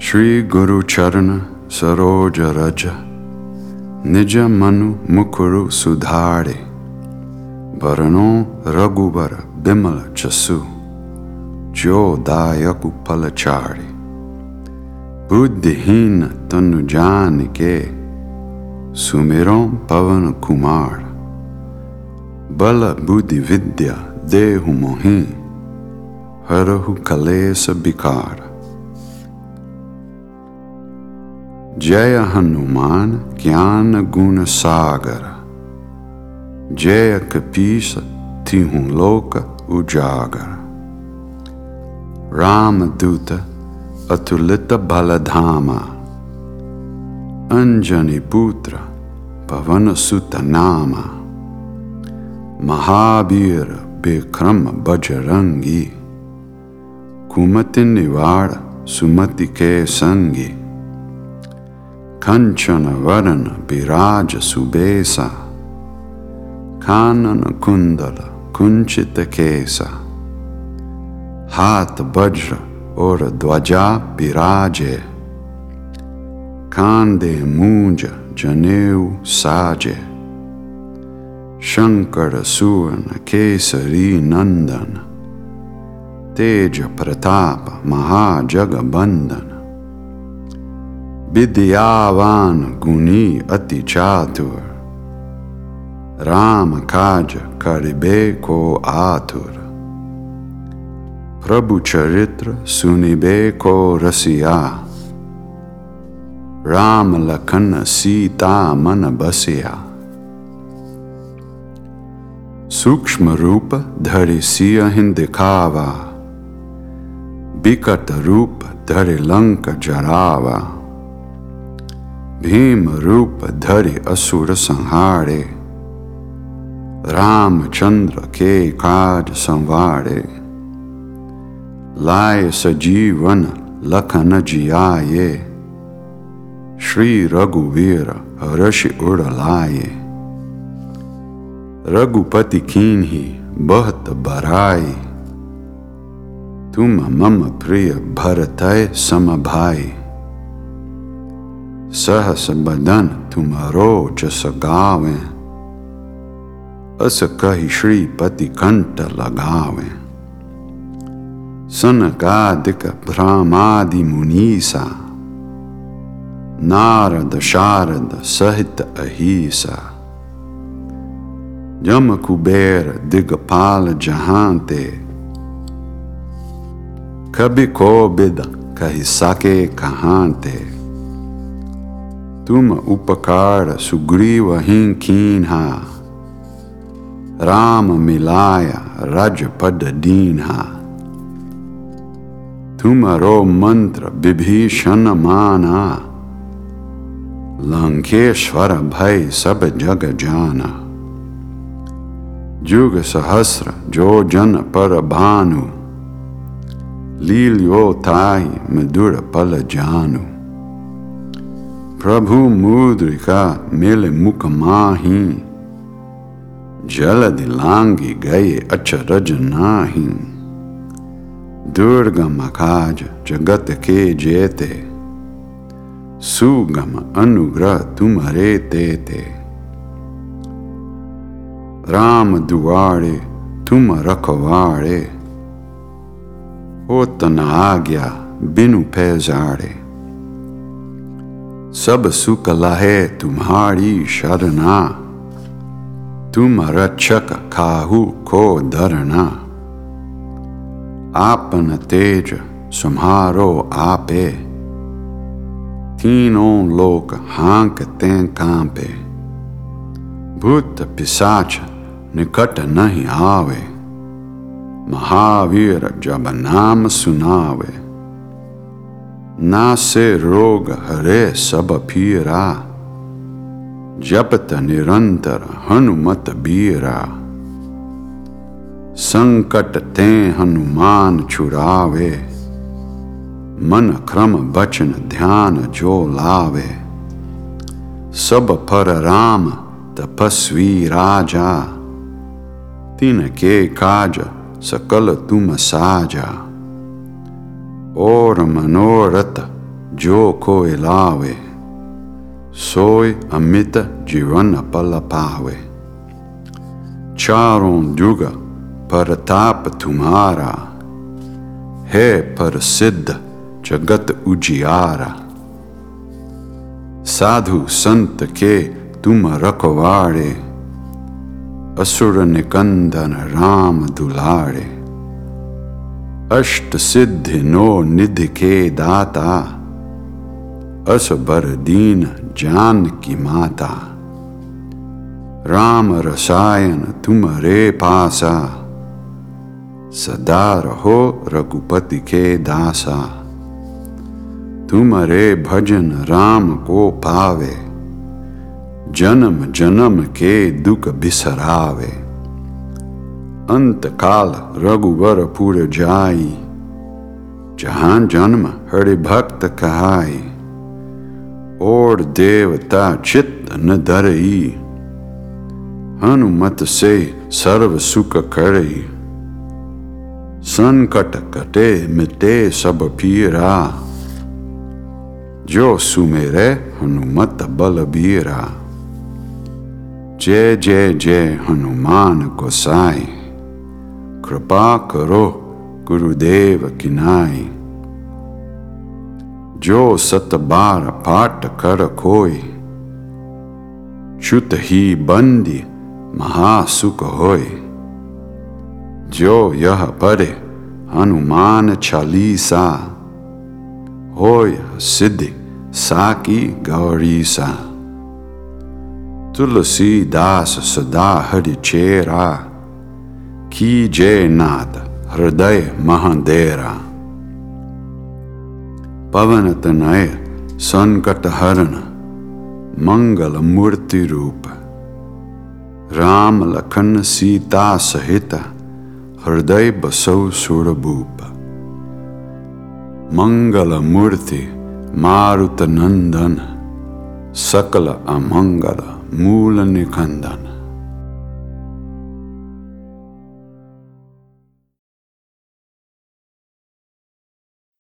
श्री गुरु चरण सरोज रज निज मनु मुकुरु सुधारे वरणो रघुबर बिमल जसु जो दायकु फल चारे। बुद्धिहीन तनु जान के सुमिरो पवन कुमार बल बुद्धि विद्या देहु मोहि हरहु कलेस विकार। जय हनुमान ज्ञान गुण सागर जय कपीस तिहु लोक उजागर। रामदूत अतुलित बल धामा अंजनी पुत्र पवन सुत नामा। महावीर विक्रम बजरंगी कुमति निवार सुमति के संगी। कंचन वरन विराज सुबेसा कानन कुंडल कुंचित केसा। हाथ वज्र और ध्वजा विराजे कांधे मूंज जनेऊ साजे। शंकर सुवन केसरी नंदन तेज प्रताप महाजगबंदन। विद्यावान गुणी अति चातुर राम काज करिबे को आतुर। प्रभु चरित्र सुनिबे को रसिया राम लखन सीता मन बसिया। सूक्ष्म रूप धरि सियहिं दिखावा बिकट रूप धरि लंक जरावा। भीम रूप धरि असुर संहारे रामचंद्र के काज संवारे। लाए सजीवन लखन जियाए श्री रघुवीर हर्षि उर लाए। रघुपति कीन्ही बहुत बड़ाई तुम मम प्रिय भरतय सम भाई। सहस बदन तुम्हारो जस गावे अस कहि श्रीपति कंठ लगावे। सनकादिक ब्रह्मादि मुनीसा नारद शारद सहित अहिसा। जम कुबेर दिगपाल जहांते कभी कोबिद कहि सके कहांते। तुम उपकार सुग्रीव ही कीन्हा राम मिलाया राजपद दीन्हा। तुम्हारो मंत्र विभीषण माना लंकेश्वर भय सब जग जाना। जुग सहस्र जो जन पर भानु लील्यो ताहि मधुर पल जानु। प्रभु मुद्रिका मिल मुख माही जलधि लांगी गए अचरज नाही। दुर्गम काज जगत के जेते सुगम अनुग्रह तुम्हारे तेते। राम दुआरे तुम रखवारे होत न आज्ञा बिनु पैजारे। सब सुख लहे तुम्हारी शरणा तुम रक्षक काहू को धरना। आपन तेज सम्हारो आपे तीनों लोक हांकते कांपे। भूत पिशाच निकट नहीं आवे महावीर जब नाम सुनावे। नासे रोग हरे सब पीरा जपत निरंतर हनुमत बीरा। संकट ते हनुमान छुड़ावे मन क्रम बचन ध्यान जो लावे। सब पर राम तपस्वी राजा तिनके काज सकल तुम साजा। और मनोरथ जो कोई लावे, सोई अमित जीवन पल पावे। चारों युग परताप तुम्हारा, है प्रसिद्ध जगत उजियारा। साधु संत के तुम रखवाड़े, असुर निकंदन राम दुलारे। अष्ट सिद्धि नो निधि के दाता, असबर दीन जान की माता। राम रसायन तुम्हारे पासा, सदा रहो रघुपति के दासा। तुम्हारे भजन राम को पावे, जन्म जन्म के दुख बिसरावे। अंत काल रघुवर पुर जाई, जहां जन्म हरि भक्त कहाई। और देवता चित्त न धरई, हनुमत से सर्व सुख करई। संकट कटे मिटे सब पीरा, जो सुमेरे हनुमत बलबीरा। जय जय जय हनुमान गोसाई, कृपा करो गुरुदेव की नाई। जो 7 बार पाठ कर कोई, च्युत ही बंदी महासुख होय। जो यह पढ़े हनुमान चालीसा, होय सिद्धि साकी गौरीसा। तुलसीदास सदा हरि चेरा, कीजय नाथ हृदय महाडेरा। पवन तनय संकट हरण, मंगल मूर्ति रूप। राम लखन सीता सहित, हृदय बसौ सुरभूप। मंगल मूर्ति मारुत नंदन, सकल अमंगल मूल निकंदन।